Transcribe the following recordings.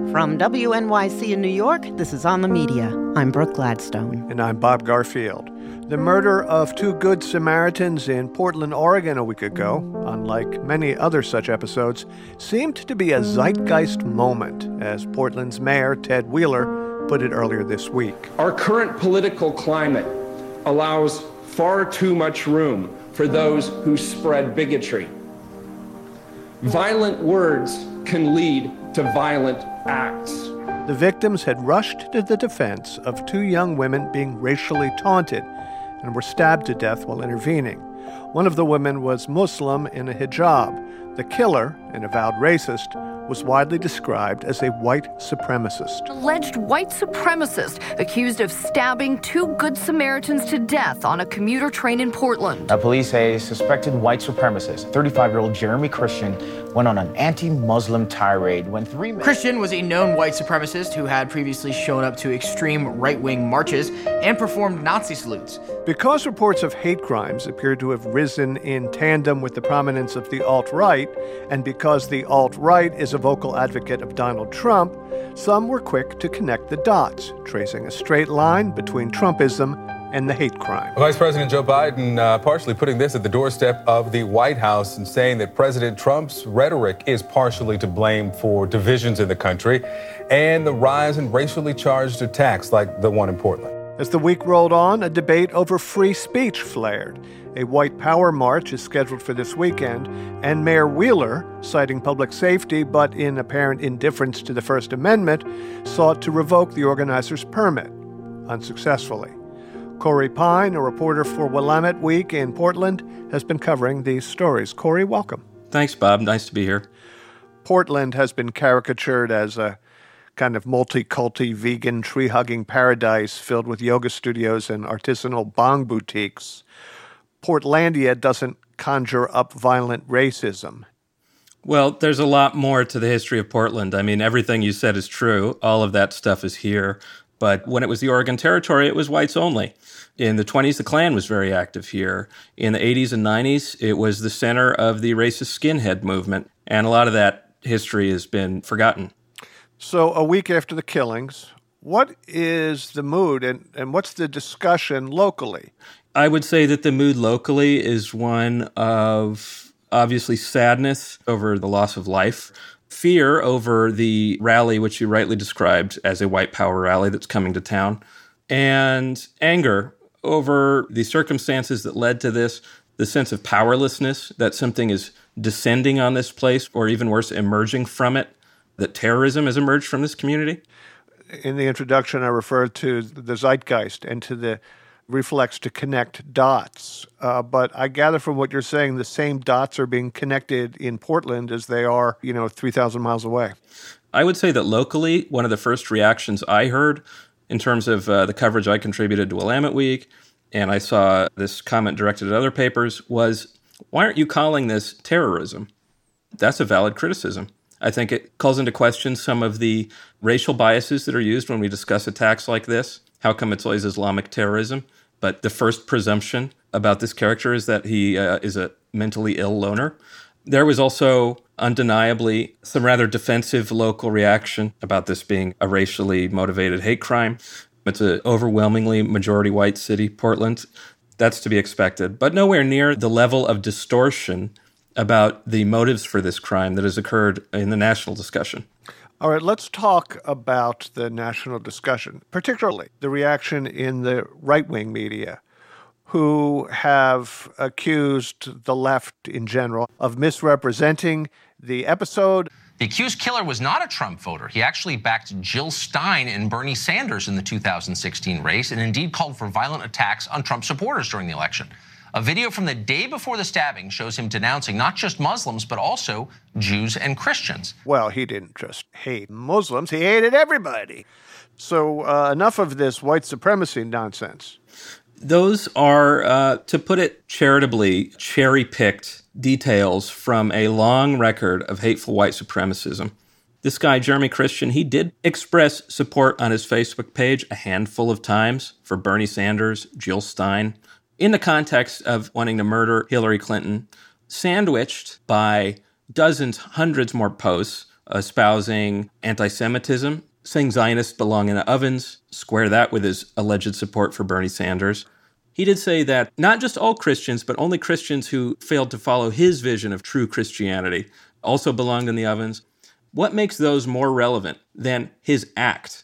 From WNYC in New York, this is On the Media. I'm Brooke Gladstone. And I'm Bob Garfield. The murder of two Good Samaritans in Portland, Oregon a week ago, unlike many other such episodes, seemed to be a zeitgeist moment, as Portland's mayor, Ted Wheeler, put it earlier this week. Our current political climate allows far too much room for those who spread bigotry. Violent words can lead to violent acts. The victims had rushed to the defense of two young women being racially taunted and were stabbed to death while intervening. One of the women was Muslim in a hijab. The killer, an avowed racist, was widely described as a white supremacist. Alleged white supremacist accused of stabbing two Good Samaritans to death on a commuter train in Portland. Police say suspected white supremacist, 35-year-old Jeremy Christian, went on an anti-Muslim tirade when three men... Christian was a known white supremacist who had previously shown up to extreme right-wing marches and performed Nazi salutes. Because reports of hate crimes appear to have risen in tandem with the prominence of the alt-right, and because the alt-right is a vocal advocate of Donald Trump, some were quick to connect the dots, tracing a straight line between Trumpism and the hate crime. Vice President Joe Biden partially putting this at the doorstep of the White House and saying that President Trump's rhetoric is partially to blame for divisions in the country and the rise in racially charged attacks like the one in Portland. As the week rolled on, a debate over free speech flared. A white power march is scheduled for this weekend, and Mayor Wheeler, citing public safety but in apparent indifference to the First Amendment, sought to revoke the organizer's permit, unsuccessfully. Corey Pine, a reporter for Willamette Week in Portland, has been covering these stories. Corey, welcome. Thanks, Bob. Nice to be here. Portland has been caricatured as a kind of multi-culti, vegan, tree-hugging paradise filled with yoga studios and artisanal bong boutiques. Portlandia doesn't conjure up violent racism. Well, there's a lot more to the history of Portland. I mean, everything you said is true. All of that stuff is here. But when it was the Oregon Territory, it was whites only. In the 20s, the Klan was very active here. In the 80s and 90s, it was the center of the racist skinhead movement. And a lot of that history has been forgotten. So a week after the killings, what is the mood and what's the discussion locally? I would say that the mood locally is one of obviously sadness over the loss of life, fear over the rally, which you rightly described as a white power rally that's coming to town, and anger over the circumstances that led to this, the sense of powerlessness that something is descending on this place, or even worse, emerging from it, that terrorism has emerged from this community. In the introduction, I referred to the zeitgeist and to the reflex to connect dots. But I gather from what you're saying, the same dots are being connected in Portland as they are, 3,000 miles away. I would say that locally, one of the first reactions I heard in terms of the coverage I contributed to Willamette Week, and I saw this comment directed at other papers, was, why aren't you calling this terrorism? That's a valid criticism. I think it calls into question some of the racial biases that are used when we discuss attacks like this. How come it's always Islamic terrorism? But the first presumption about this character is that he is a mentally ill loner. There was also undeniably some rather defensive local reaction about this being a racially motivated hate crime. It's an overwhelmingly majority white city, Portland. That's to be expected, but nowhere near the level of distortion about the motives for this crime that has occurred in the national discussion. All right, let's talk about the national discussion, particularly the reaction in the right-wing media, who have accused the left in general of misrepresenting the episode. The accused killer was not a Trump voter. He actually backed Jill Stein and Bernie Sanders in the 2016 race and indeed called for violent attacks on Trump supporters during the election. A video from the day before the stabbing shows him denouncing not just Muslims, but also Jews and Christians. Well, he didn't just hate Muslims, he hated everybody. So enough of this white supremacy nonsense. Those are, to put it charitably, cherry-picked details from a long record of hateful white supremacism. This guy, Jeremy Christian, he did express support on his Facebook page a handful of times for Bernie Sanders, Jill Stein, in the context of wanting to murder Hillary Clinton, sandwiched by dozens, hundreds more posts espousing anti-Semitism, saying Zionists belong in ovens, square that with his alleged support for Bernie Sanders. He did say that not just all Christians, but only Christians who failed to follow his vision of true Christianity also belonged in the ovens. What makes those more relevant than his act?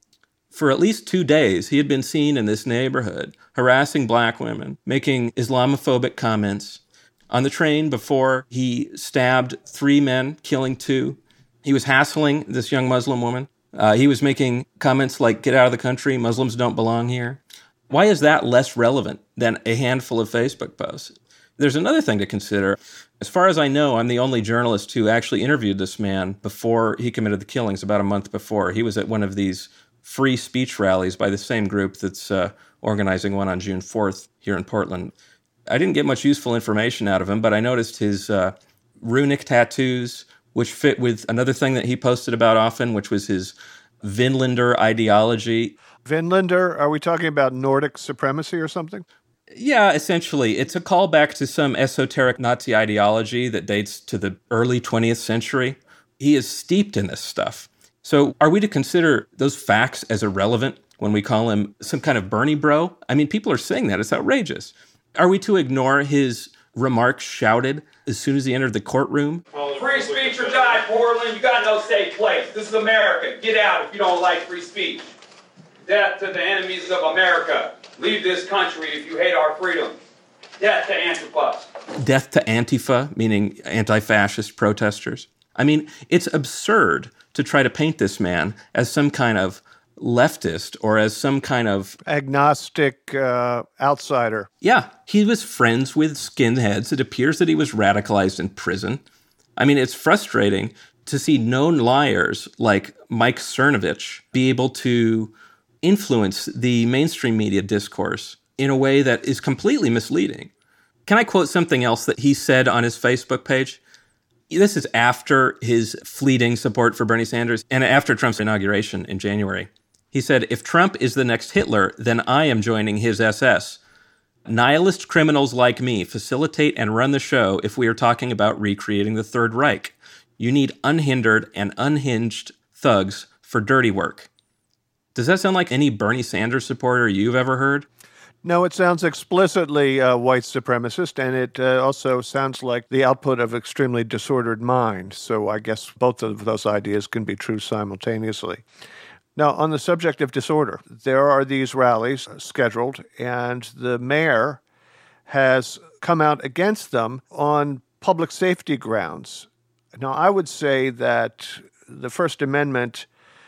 For at least 2 days, he had been seen in this neighborhood harassing black women, making Islamophobic comments. On the train before, he stabbed 3 men, killing 2. He was hassling this young Muslim woman. He was making comments like, "Get out of the country, Muslims don't belong here." Why is that less relevant than a handful of Facebook posts? There's another thing to consider. As far as I know, I'm the only journalist who actually interviewed this man before he committed the killings, about a month before. He was at one of these free speech rallies by the same group that's organizing one on June 4th here in Portland. I didn't get much useful information out of him, but I noticed his runic tattoos, which fit with another thing that he posted about often, which was his Vinlander ideology. Vinlander, are we talking about Nordic supremacy or something? Yeah, essentially. It's a callback to some esoteric Nazi ideology that dates to the early 20th century. He is steeped in this stuff. So are we to consider those facts as irrelevant when we call him some kind of Bernie bro? I mean, people are saying that. It's outrageous. Are we to ignore his remarks shouted as soon as he entered the courtroom? Free speech or die, Portland. You got no safe place. This is America. Get out if you don't like free speech. Death to the enemies of America. Leave this country if you hate our freedom. Death to Antifa. Death to Antifa, meaning anti-fascist protesters. I mean, it's absurd to try to paint this man as some kind of leftist or as some kind of agnostic outsider. Yeah, he was friends with skinheads. It appears that he was radicalized in prison. I mean, it's frustrating to see known liars like Mike Cernovich be able to influence the mainstream media discourse in a way that is completely misleading. Can I quote something else that he said on his Facebook page? This is after his fleeting support for Bernie Sanders and after Trump's inauguration in January. He said, "If Trump is the next Hitler, then I am joining his SS. Nihilist criminals like me facilitate and run the show if we are talking about recreating the Third Reich. You need unhindered and unhinged thugs for dirty work." Does that sound like any Bernie Sanders supporter you've ever heard? No, it sounds explicitly white supremacist, and it also sounds like the output of extremely disordered mind. So I guess both of those ideas can be true simultaneously. Now, on the subject of disorder, there are these rallies scheduled, and the mayor has come out against them on public safety grounds. Now, I would say that the First Amendment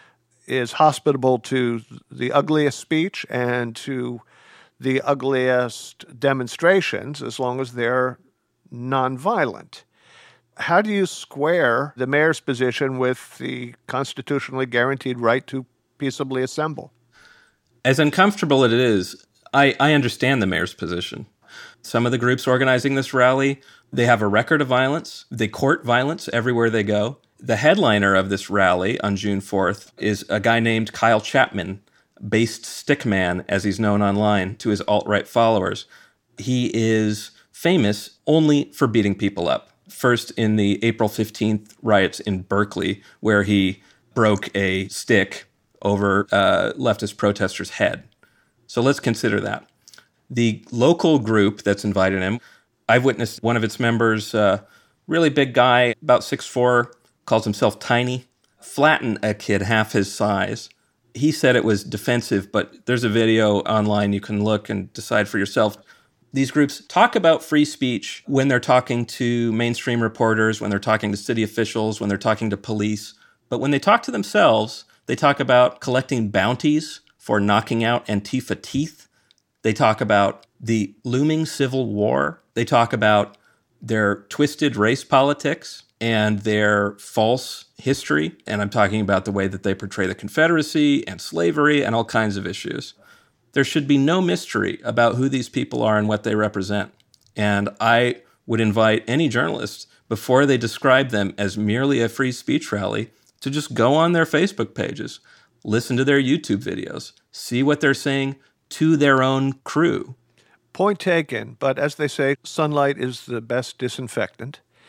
is hospitable to the ugliest speech and to the ugliest demonstrations as long as they're nonviolent. How do you square the mayor's position with the constitutionally guaranteed right to peaceably assemble? As uncomfortable as it is, I understand the mayor's position. Some of the groups organizing this rally, they have a record of violence. They court violence everywhere they go. The headliner of this rally on June 4th is a guy named Kyle Chapman, based Stickman, as he's known online to his alt-right followers. He is famous only for beating people up. First in the April 15th riots in Berkeley, where he broke a stick over leftist protesters' head. So let's consider that. The local group that's invited him, I've witnessed one of its members, really big guy, about 6'4", calls himself Tiny, flatten a kid half his size. He said it was defensive, but there's a video online you can look and decide for yourself. These groups talk about free speech when they're talking to mainstream reporters, when they're talking to city officials, when they're talking to police. But when they talk to themselves, they talk about collecting bounties for knocking out Antifa teeth. They talk about the looming civil war. They talk about their twisted race politics and their false history. And I'm talking about the way that they portray the Confederacy and slavery and all kinds of issues. There should be no mystery about who these people are and what they represent. And I would invite any journalist, before they describe them as merely a free speech rally, to just go on their Facebook pages, listen to their YouTube videos, see what they're saying to their own crew. Point taken, but as they say, sunlight is the best disinfectant.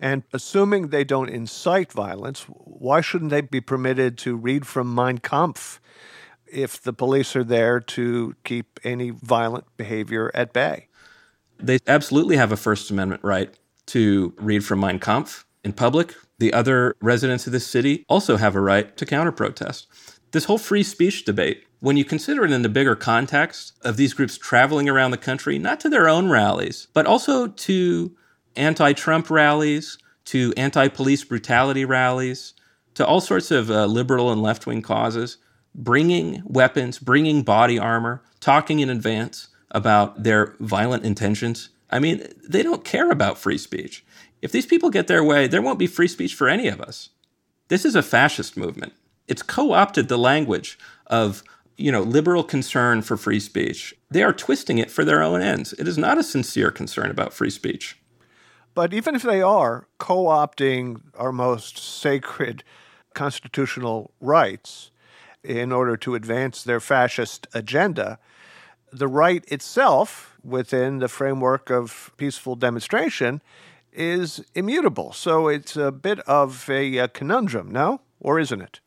And assuming they don't incite violence, why shouldn't they be permitted to read from Mein Kampf if the police are there to keep any violent behavior at bay? They absolutely have a First Amendment right to read from Mein Kampf in public. The other residents of this city also have a right to counter-protest. This whole free speech debate, when you consider it in the bigger context of these groups traveling around the country, not to their own rallies, but also to anti-Trump rallies, to anti-police brutality rallies, to all sorts of liberal and left-wing causes, bringing weapons, bringing body armor, talking in advance about their violent intentions. I mean, they don't care about free speech. If these people get their way, there won't be free speech for any of us. This is a fascist movement. It's co-opted the language of, liberal concern for free speech. They are twisting it for their own ends. It is not a sincere concern about free speech. But even if they are co-opting our most sacred constitutional rights in order to advance their fascist agenda, the right itself, within the framework of peaceful demonstration, is immutable. So it's a bit of a conundrum, no? Or isn't it?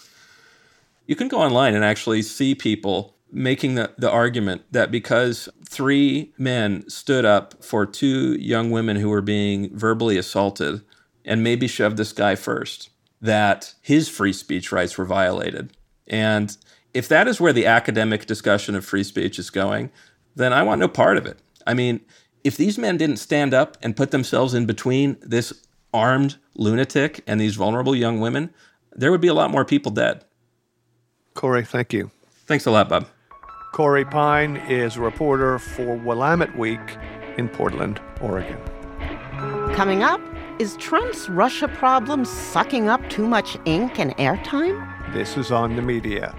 You can go online and actually see people making the argument that because 3 men stood up for 2 young women who were being verbally assaulted and maybe shoved this guy first, that his free speech rights were violated. And if that is where the academic discussion of free speech is going, then I want no part of it. I mean, if these men didn't stand up and put themselves in between this armed lunatic and these vulnerable young women, there would be a lot more people dead. Corey, thank you. Thanks a lot, Bob. Corey Pine is a reporter for Willamette Week in Portland, Oregon. Coming up, is Trump's Russia problem sucking up too much ink and airtime? This is On the Media.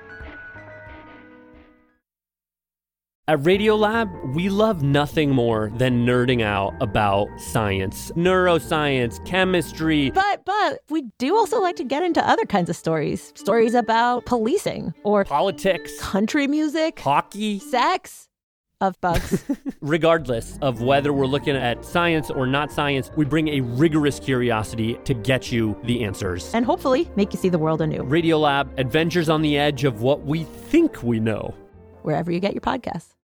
At Radiolab, we love nothing more than nerding out about science, neuroscience, chemistry. But we do also like to get into other kinds of stories. Stories about policing or politics, country music, hockey, sex, of bugs. Regardless of whether we're looking at science or not science, we bring a rigorous curiosity to get you the answers. And hopefully make you see the world anew. Radiolab, adventures on the edge of what we think we know. Wherever you get your podcasts.